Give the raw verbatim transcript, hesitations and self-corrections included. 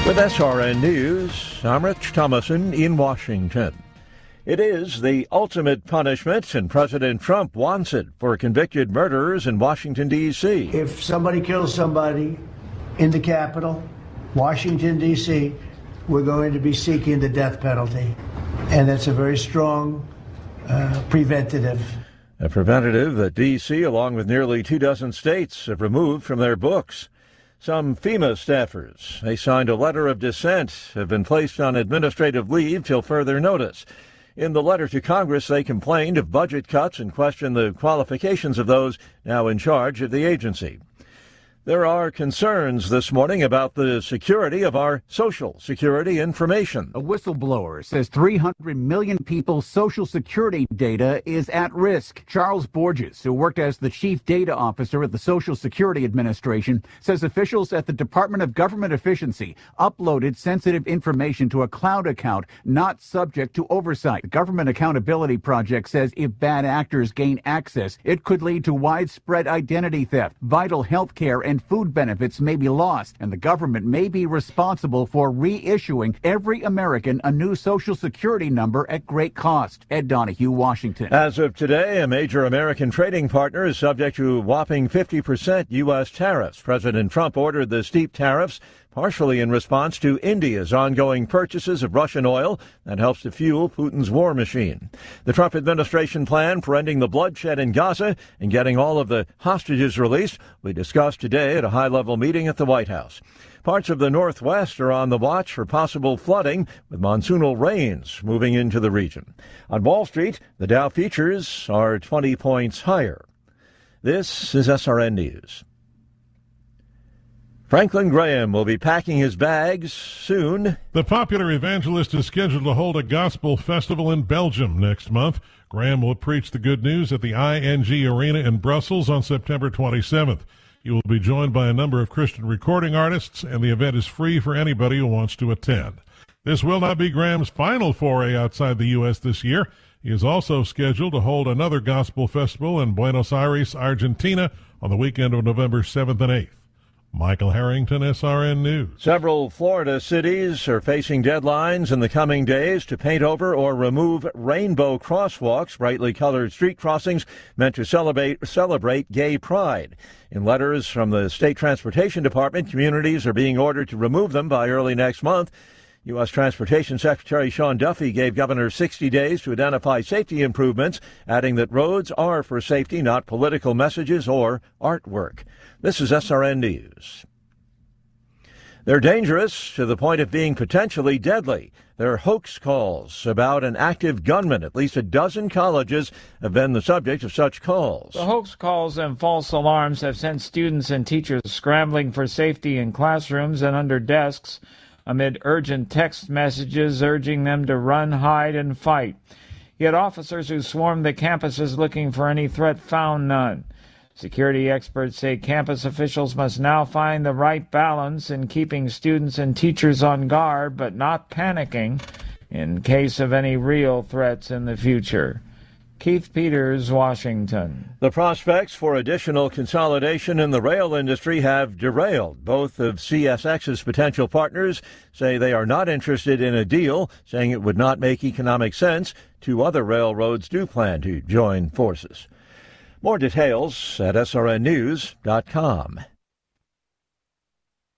With S R N News, I'm Rich Thomason in Washington. It is the ultimate punishment, and President Trump wants it for convicted murderers in Washington, D C If somebody kills somebody in the Capitol, Washington, D C, we're going to be seeking the death penalty. And that's a very strong uh, preventative. A preventative that D C, along with nearly two dozen states, have removed from their books. Some FEMA staffers, they signed a letter of dissent, have been placed on administrative leave till further notice. In the letter to Congress, they complained of budget cuts and questioned the qualifications of those now in charge of the agency. There are concerns this morning about the security of our Social Security information. A whistleblower says three hundred million people's Social Security data is at risk. Charles Borges, who worked as the chief data officer at the Social Security Administration, says officials at the Department of Government Efficiency uploaded sensitive information to a cloud account not subject to oversight. The Government Accountability Project says if bad actors gain access, it could lead to widespread identity theft, vital health care, and food benefits may be lost, and the government may be responsible for reissuing every American a new Social Security number at great cost. Ed Donahue, Washington. As of today, a major American trading partner is subject to a whopping fifty percent U S tariffs. President Trump ordered the steep tariffs partially in response to India's ongoing purchases of Russian oil that helps to fuel Putin's war machine. The Trump administration plan for ending the bloodshed in Gaza and getting all of the hostages released will be discussed today at a high-level meeting at the White House. Parts of the Northwest are on the watch for possible flooding, with monsoonal rains moving into the region. On Wall Street, the Dow futures are twenty points higher. This is S R N News. Franklin Graham will be packing his bags soon. The popular evangelist is scheduled to hold a gospel festival in Belgium next month. Graham will preach the good news at the I N G Arena in Brussels on September twenty-seventh. He will be joined by a number of Christian recording artists, and the event is free for anybody who wants to attend. This will not be Graham's final foray outside the U S this year. He is also scheduled to hold another gospel festival in Buenos Aires, Argentina, on the weekend of November seventh and eighth. Michael Harrington, S R N News. Several Florida cities are facing deadlines in the coming days to paint over or remove rainbow crosswalks, brightly colored street crossings meant to celebrate celebrate gay pride. In letters from the State Transportation Department, communities are being ordered to remove them by early next month. U S. Transportation Secretary Sean Duffy gave governors sixty days to identify safety improvements, adding that roads are for safety, not political messages or artwork. This is S R N News. They're dangerous to the point of being potentially deadly. There are hoax calls about an active gunman. At least a dozen colleges have been the subject of such calls. The hoax calls and false alarms have sent students and teachers scrambling for safety in classrooms and under desks amid urgent text messages urging them to run, hide, and fight. Yet officers who swarmed the campuses looking for any threat found none. Security experts say campus officials must now find the right balance in keeping students and teachers on guard, but not panicking in case of any real threats in the future. Keith Peters, Washington. The prospects for additional consolidation in the rail industry have derailed. Both of C S X's potential partners say they are not interested in a deal, saying it would not make economic sense. Two other railroads do plan to join forces. More details at S R N news dot com.